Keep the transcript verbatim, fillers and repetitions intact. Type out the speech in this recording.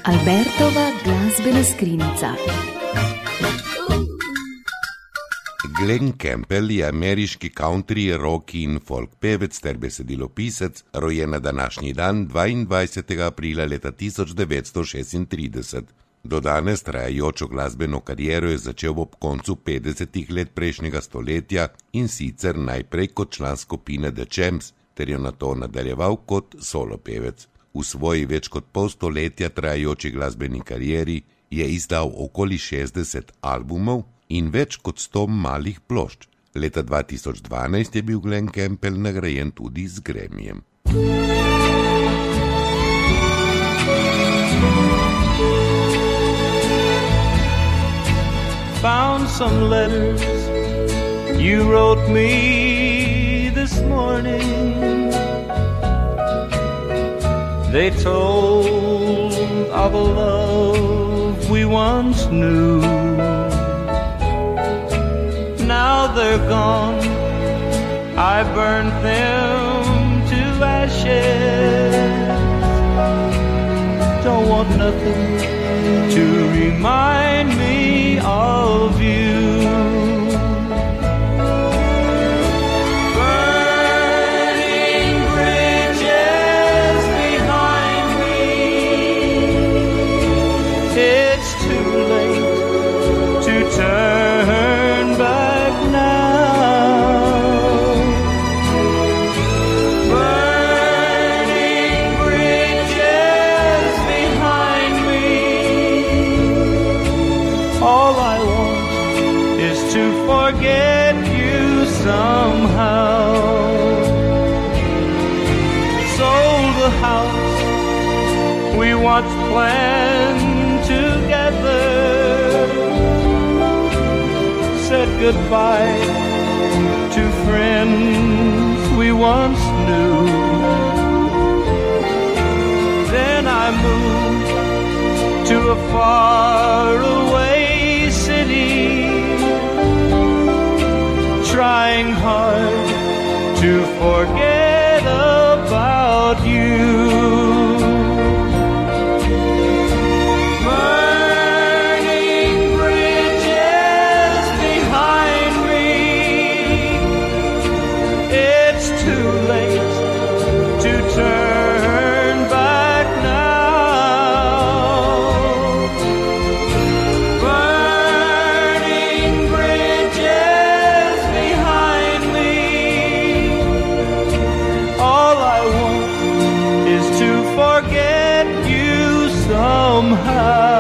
Albertova glasbena skrinjica. Glen Campbell je ameriški country, rock in folk pevec ter besedilopisec, rojen na današnji dan dvaindvajsetega aprila leta tisoč devetsto šestintrideset. Do danes trajajočo glasbeno kariero je začel ob koncu petdesetih let prejšnjega stoletja in sicer najprej kot član skupine The Champs, ter jo nato nadaljeval kot solo pevec. V svoji več kot pol stoletja trajajoči glasbeni karieri je izdal okoli šestdeset albumov in več kot sto malih plošč. Leta dva tisoč dvanajst je bil Glen Campbell nagrajen tudi z Grammyjem. Found some letters you wrote me this morning. They told of a love we once knew. Now they're gone, I burnt them to ashes. Don't want nothing to remind me of you. Turn back now. Burning bridges behind me. All I want is to forget you somehow. Sold the house we once planned together. Said goodbye to friends we once knew. Then I moved to a faraway city, trying hard to forget about you. Forget you somehow.